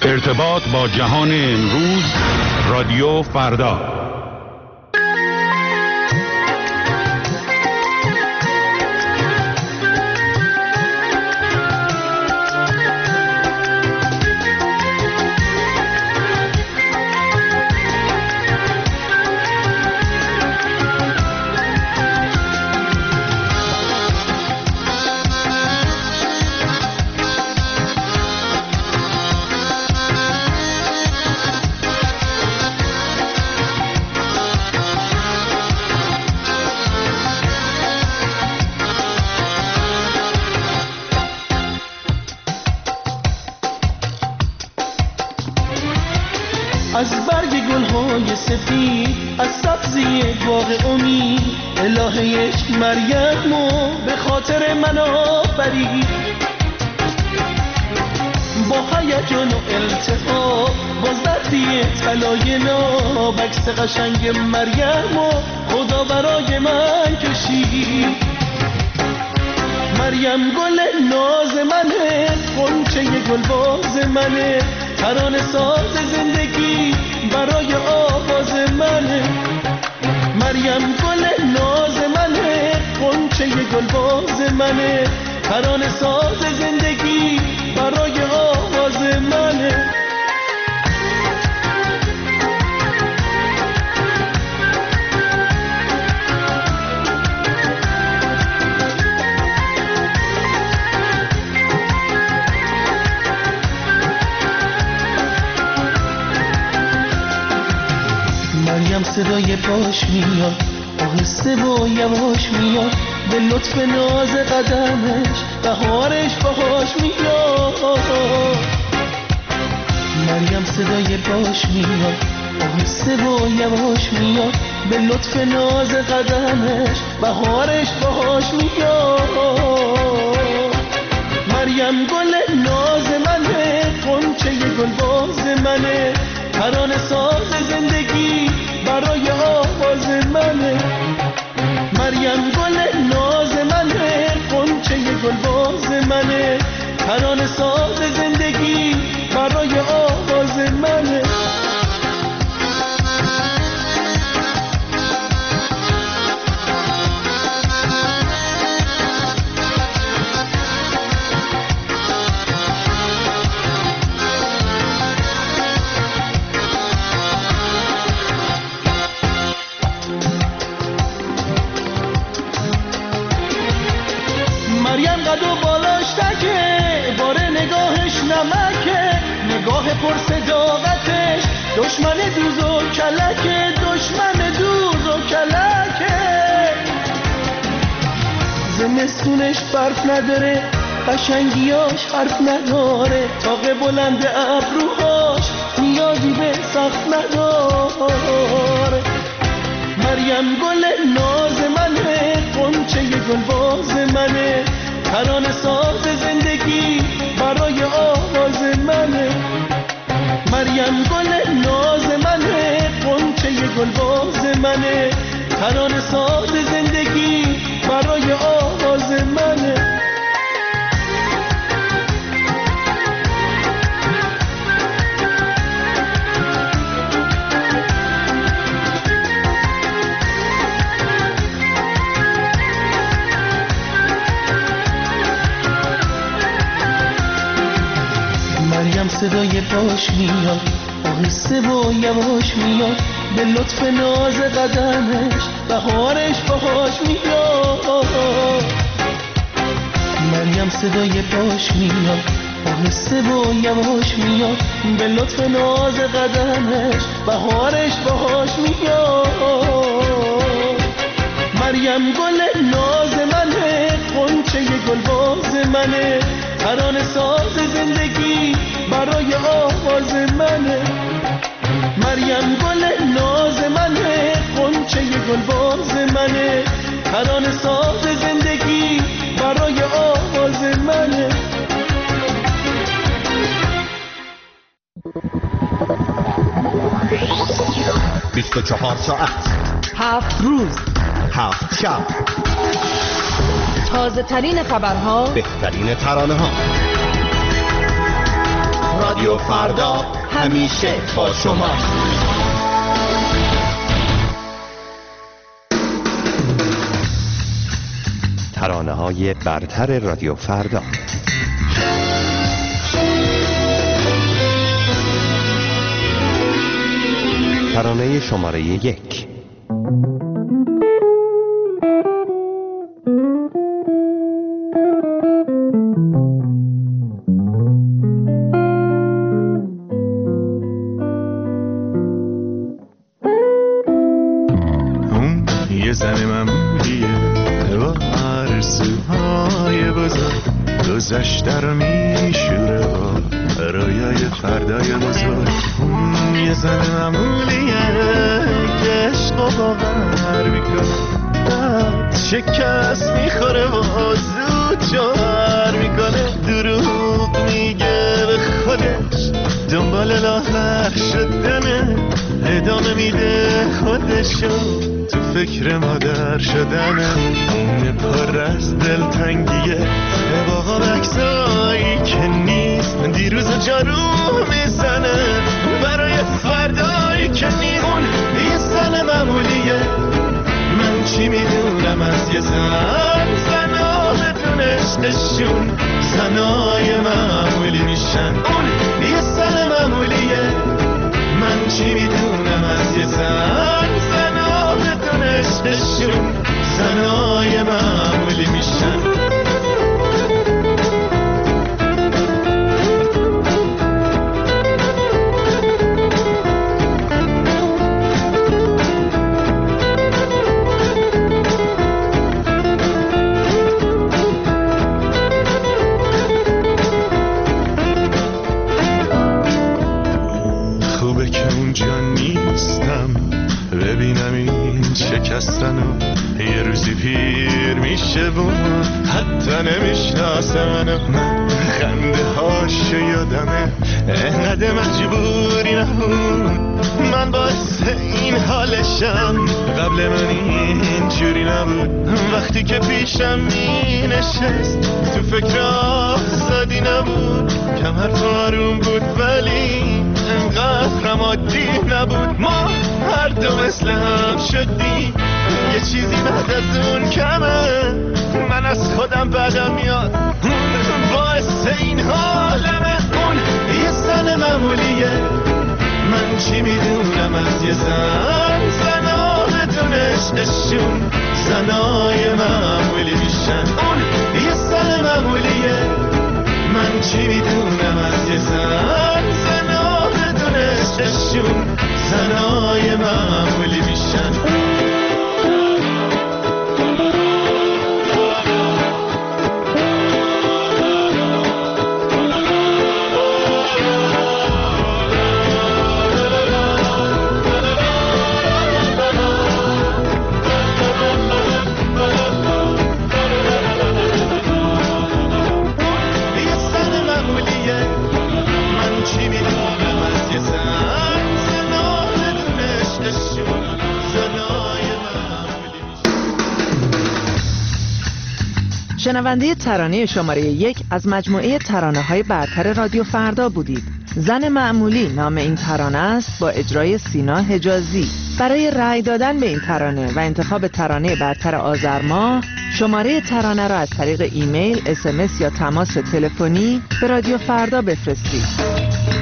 ارتباط با جهان امروز، رادیو فردا. از برگ گلهای سفید، از سبزی باغ امید، الهه عشق مریمو به خاطر من آفرید. با هیجان و التفات، با زردی طلای ناب، عکس قشنگ مریمو خدا برای من کشید. مریم گل ناز منه، غنچه گلباز منه، ترانه ساز زندگی برای آواز منه. مریم گل ناز منه، غنچه گلباز منه، ترانه ساز زندگی برای آواز منه. مریم صدای پاش میاد، آهسته و یواش میاد، به لطف ناز قدمش بهارش باهاش میاد. مریم صدای پاش میاد، آهسته و یواش میاد، به لطف ناز قدمش بهارش باهاش میاد. مریم گل ناز منه، غنچه گلباز منه، ترانه ساز زندگی برای آواز منه. مریم گل ناز منه، غنچه گلباز منه، ترانه ساز زندگی برای آواز منه. مریم قد و بالاش تکه، باره نگاهش نمکه، نگاه پر صداقتش دشمن دوز و کلکه، دشمن دوز و کلکه. زمستونش برف نداره، قشنگیاش حرف نداره، تاق بلند ابروهاش نیازی به سخت نداره. مریم گل ناز منه، غنچه گلباز منه، ترانه ساز زندگی برای آواز منه. مریم گل ناز منه، غنچه گلباز منه، ترانه ساز زندگی برای آواز منه. صدای پاش میاد، آهسته و یواش میاد، به لطف ناز قدمش بهارش باهاش میاد. مریم صدای پاش میاد، آهسته و یواش میاد، به لطف ناز قدمش بهارش باهاش میاد. مریم گل ناز منه، غنچه گلباز منه، ترانه ساز زندگی برای آواز منه. مریم گل ناز منه، غنچه گلباز منه، ترانه ساز زندگی برای آواز منه. 24 ساعت، 7 روز، 7 شب، تازه ترین خبرها، بهترین ترانه ها. رادیو رادیو فردا همیشه با شما. ترانه‌های برتر رادیو فردا. ترانه شماره 1. یه زن معمولیه با آرزوهای بزرگ، گذشته رو میشوره با رویای فردای بزرگ. یه زن معمولیه که عشق و باور میکنه، شکست میخوره و زود جوهر میکنه، دروغ میگه به خودش، دنبال لاغر شدنه، ادامه میده خودشو تو فکر مادر شدنه، پر از دلتنگیه با بکسایی که نیست، دیروز جارو میزنه برای فردایی که نیست. اون یه زن معمولیه، من چی میدونم از یه زن، زنها بدون عشقشون زنای معمولی میشن. اون یه زن معمولیه، من چی میدونم از یه زن، زنها بدون عشقشون زنای معمولی میشن. شکستنم یه روزی پیر میشه و حتی نمیشناسه من خنده هاشو یادمه، انقدر مجبوری نبود، من باعث این حالشم، قبل من اینجوری نبود، وقتی که پیشم می نشست تو فکر آزادی نبود، کمر آروم بود ولی انقدرم عادی نبود، ما هر دو مثل هم شدیم، یه چیزی بعد از اون کمه، من از خودم بدم میاد، باعث این حالمه. اون یه زن معمولیه، من چی میدونم از یه زن، زنها بدون عشقشون زنای معمولی میشن. اون یه زن معمولیه، من چی میدونم از یه زن، زنها بدون عشقشون زنای معمولی میشن. شنونده ترانه شماره 1 از مجموعه ترانه‌های برتر رادیو فردا بودید. زن معمولی نام این ترانه است با اجرای سینا حجازی. برای رأی دادن به این ترانه و انتخاب ترانه برتر آذر ماه، شماره ترانه را از طریق ایمیل، SMS یا تماس تلفنی به رادیو فردا بفرستید.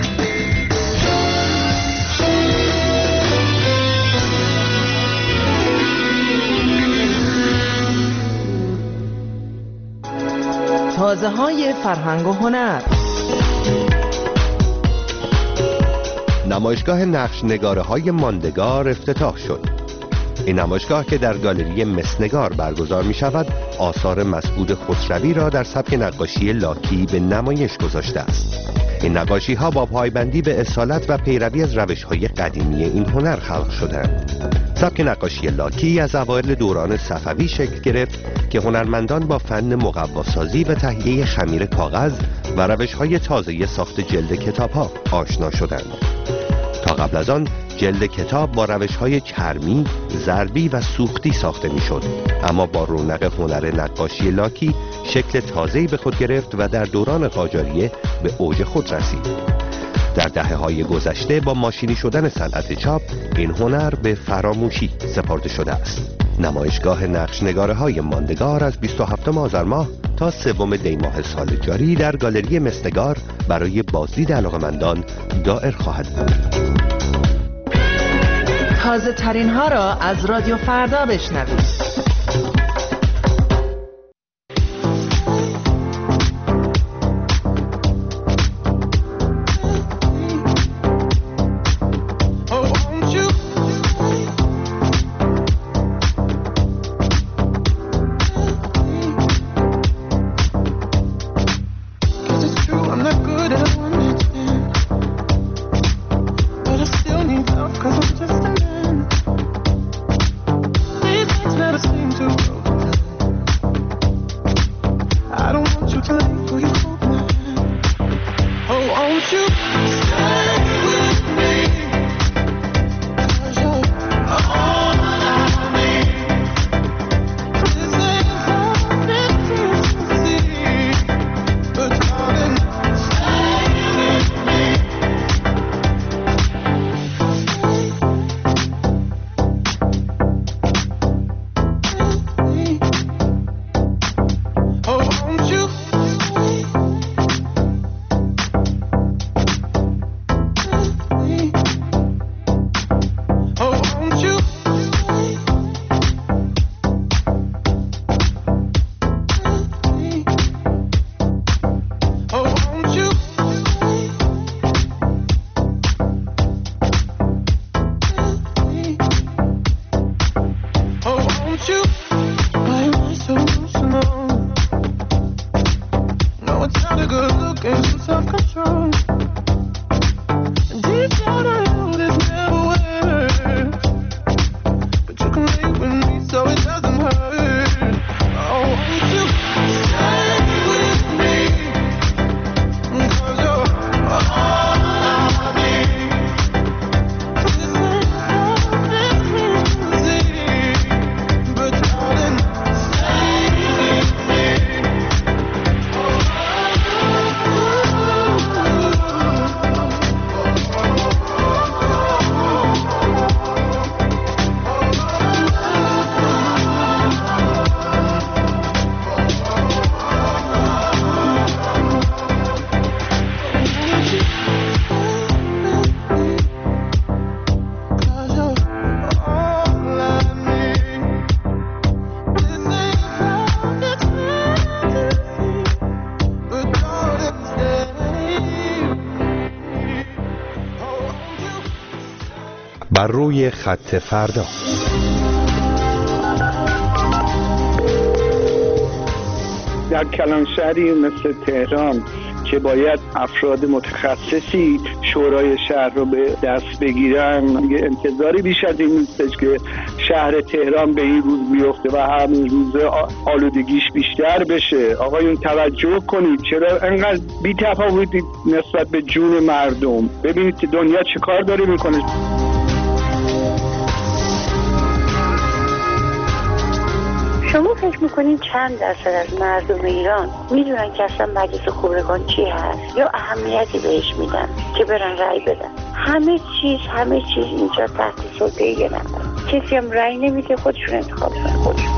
تازه‌های فرهنگ و هنر. نمایشگاه نقش نگاره های ماندگار افتتاح شد. این نمایشگاه که در گالری مسنگار برگزار می شود، آثار مسعود خسروی را در سبک نقاشی لاکی به نمایش گذاشته است. این نقاشی ها با پایبندی به اصالت و پیروی از روش های قدیمی این هنر خلق شدند. سبک نقاشی لاکی از اوایل دوران صفوی شکل گرفت که هنرمندان با فن مقواسازی و تهیه خمیر کاغذ و روش‌های تازه ساخت جلد کتاب‌ها آشنا شدند. تا قبل از آن جلد کتاب با روش‌های چرمی، ضربی و سوختی ساخته می‌شد، اما با رونق هنر نقاشی لاکی شکل تازه‌ای به خود گرفت و در دوران قاجاریه به اوج خود رسید. در دهه‌های گذشته با ماشینی شدن صنعت چاپ این هنر به فراموشی سپرده شده است. نمایشگاه نقش‌نگاره‌های ماندگار از 27 آذر ماه تا 3 دی ماه سال جاری در گالری مسنگار برای بازدید علاقه‌مندان دائر خواهد بود. تازه ترین ها را از رادیو فردا بشنوید. بر روی خط فردا. در کلانشهری مثل تهران که باید افراد متخصصی شورای شهر رو به دست بگیرن، انتظاری بیش از این نیستش که شهر تهران به این روز بیفته و همین روز آلودگیش بیشتر بشه. آقایون توجه کنید، چرا انقدر بی تفاوتی نسبت به جون مردم؟ ببینید که دنیا چه کار داره میکنه. شما فکر میکنین چند درصد از مردم ایران میدونن که اصلا مجلس خبرگان چی هست یا اهمیتی بهش میدن که برن رأی بدن؟ همه چیز اینجا تحت سلطه یه نفر. کسی هم رأی نمیده، خودشون انتخاب کنن خودشون.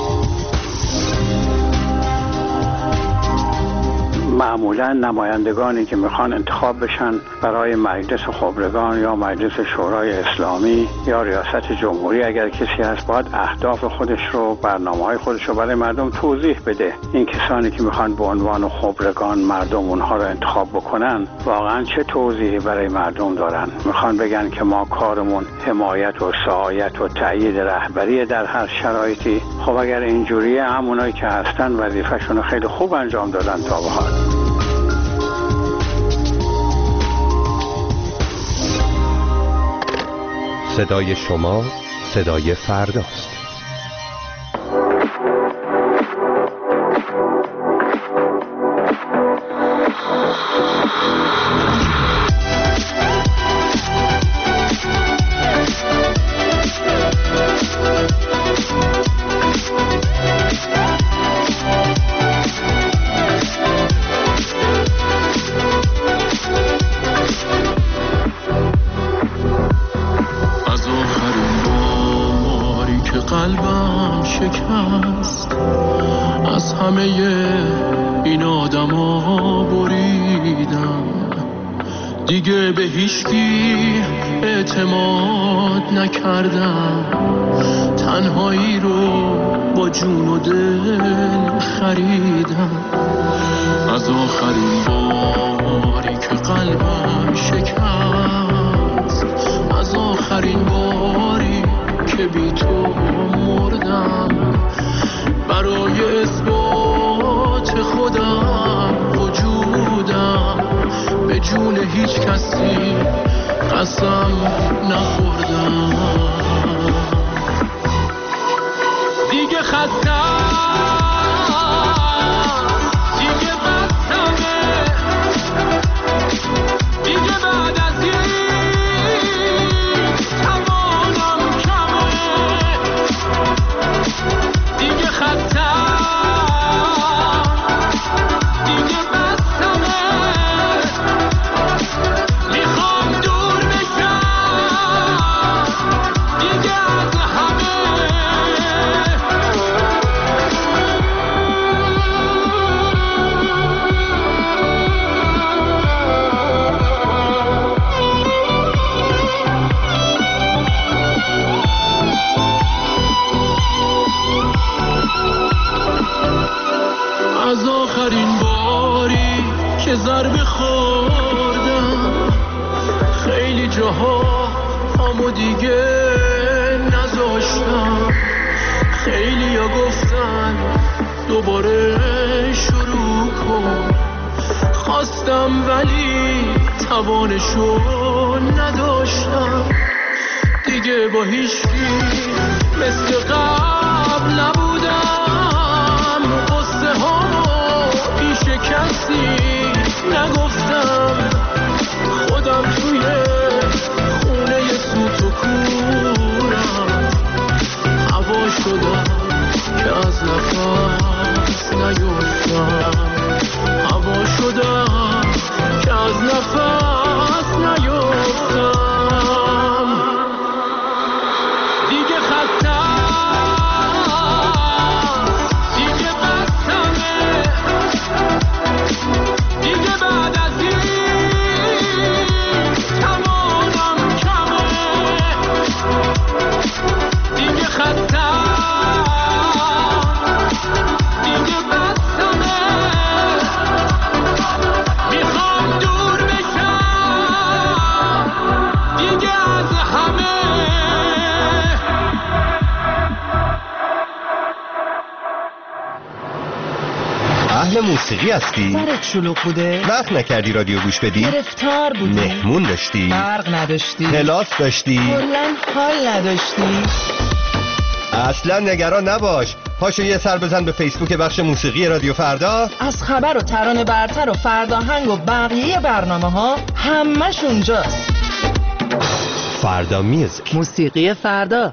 معمولا نمایندگانی که میخوان انتخاب بشن برای مجلس خبرگان یا مجلس شورای اسلامی یا ریاست جمهوری، اگر کسی هست باید اهداف خودش رو، برنامه‌های خودش رو برای مردم توضیح بده. این کسانی که میخوان به عنوان خبرگان مردم اونها رو انتخاب بکنن واقعا چه توضیحی برای مردم دارن؟ میخوان بگن که ما کارمون حمایت و سعایت و تأیید رهبری در هر شرایطی؟ خب اگر اینجوریه، همونایی که هستن وظیفه‌شون رو خیلی خوب انجام دادن تا به حال. صدای شما صدای فرداست. شکست از همه این آدما بریدم، دیگه به هیچکی اعتماد نکردم، تنهایی رو با جون و دل خریدم. از آخرین باری که قلبم شکست، از آخرین باری که بی تو مردم، برای اثبات خودم وجودم به جون هیچ کسی قسم نخوردم. دیگه خستم، دیگه بستمه، دیگه بعد از این توانم کمه. دیگه خستم، دیگه بستمه، میخوام دور بشم دیگه از همه. از آخرین باری که ضربه خوردم، خیلی جاها همو دیگه نذاشتم، خیلی ها گفتن دوباره شروع کن، خواستم ولی توانشو نداشتم، دیگه با هیچکی مثل قبل نبودم، قصه ها پیش کسی نگفتم، خودم توی خونه سوت و کورم هوا شدم که از نفس نیفتم، هوا شدم که از نفس نیفتم. دیگه خستم، دیگه بستمه، دیگه بعد از این توانم کمه. دیگه خستم، دیگه بستمه، میخوام دور بشم دیگه از همه. اهل موسیقی هستی؟ سرت شلوغ بوده؟ وقت نکردی رادیو گوش بدی؟ گرفتار بودی؟ مهمون داشتی؟ برق نداشتی؟ کلاس داشتی؟ کلاً حال نداشتی؟ اصلا نگران نباش، پاشو یه سر بزن به فیسبوک بخش موسیقی رادیو فردا. از خبر و ترانه برتر و فرداهنگ و بقیه برنامه ها همش اونجاست. فردا میوزیک، موسیقی فردا.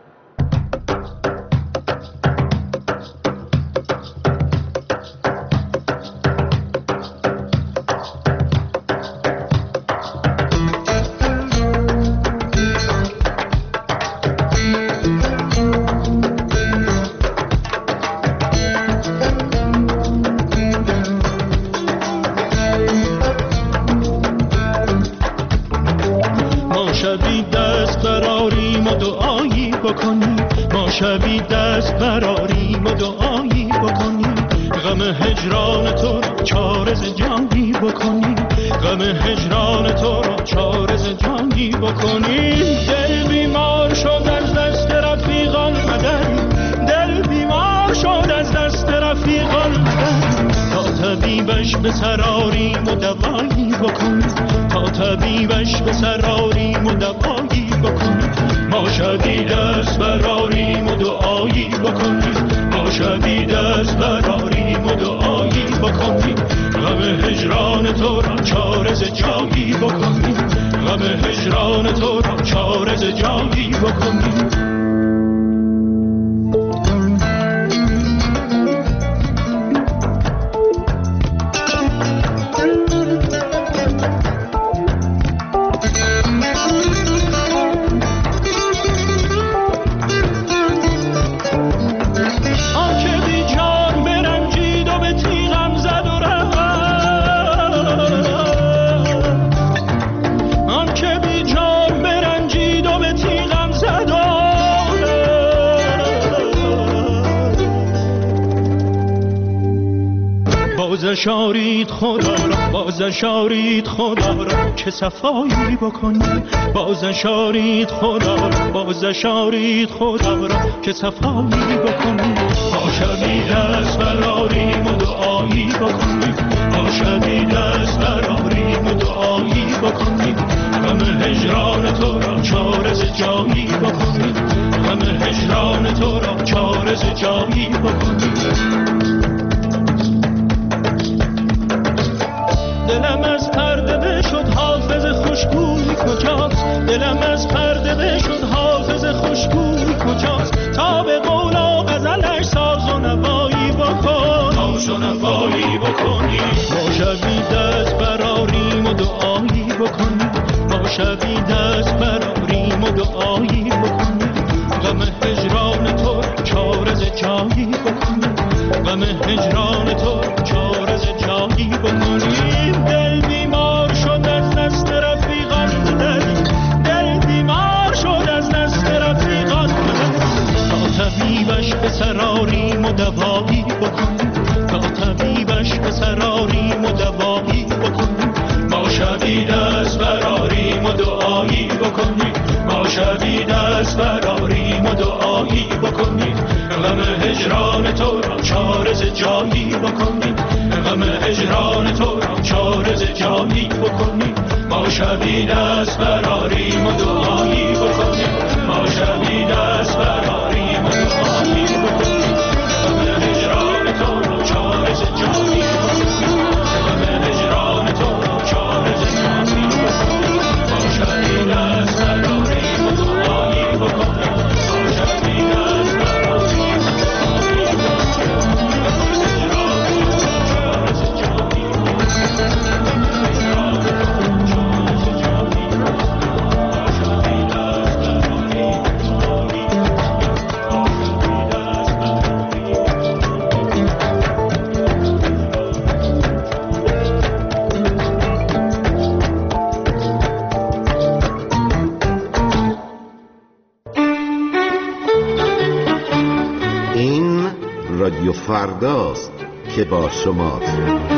شبی دست براریم و دعایی بکنیم، غم هجران تو را چارز جانی بکنیم، غم هجران تو را چارز جانی بکنیم. دل بیمار شد از دست رفیقان مدن، دل بیمار شد از دست رفیقان مدن، تا طبیبش به سراریم و دوایی بکنیم، تا طبیبش به سراریم و دوایی بکنیم. ما شبی دست براریم و دعایی بکنیم، ما شبی دست براریم و دعایی بکنیم، غم هجران تو را چارز جایی بکنیم، غم هجران تو را چارز جایی بکنیم. بازش آرید خدا را، بازش آرید خدا را که صفایی بکنیم. بازش آرید خدا را، بازش آرید خدا را که صفایی بکنیم. ما شبی دست براریم و دعایی بکنیم. ما شبی دست براریم و دعایی بکنیم. غم هجران تو را چاره ز جایی بکنیم. غم هجران تو را چاره ز جایی بکنیم. دلم از پرده شد حافظ خوشگوی کجاست؟ دلم از پرده شد حافظ خوشگوی کجاست؟ تا به قول و غزلش ساز و نوایی بکن، ساز و نوایی بکنی. ما شبی دست براریم و دعایی بکنیم. ما شبی دست براریم و دعایی بکنیم. غم هجران تو چاره ز جایی بکنیم. غم هجران تو چاره ز جایی بکنیم. دل بیمار شد از دست رفیقان بدهیم. دل بیمار شد از دست رفیقان بدهیم. تا طبیبش به سراریم و دوایی بکنیم. تا طبیبش به سراریم و دوایی بکنیم. ما شبی دست براریم و دعایی بکنیم. ما شبی دست براریم و دعایی بکنیم. غم هجران تو را چاره ز جایی بکنیم. غم هجران تو را چاره ز جایی بکنیم. ما شبی دست براریم و دعایی بکنیم. ما شبی دست براریم و دعایی بکنیم. غم هجران تو را چاره ز جایی بکنیم. غم هجران تو را چاره ز جایی بکنیم. ما شبی دست براریم و دعایی بکنیم. ما شبی دست براریم و دعایی این رادیو فرداست که با شماست.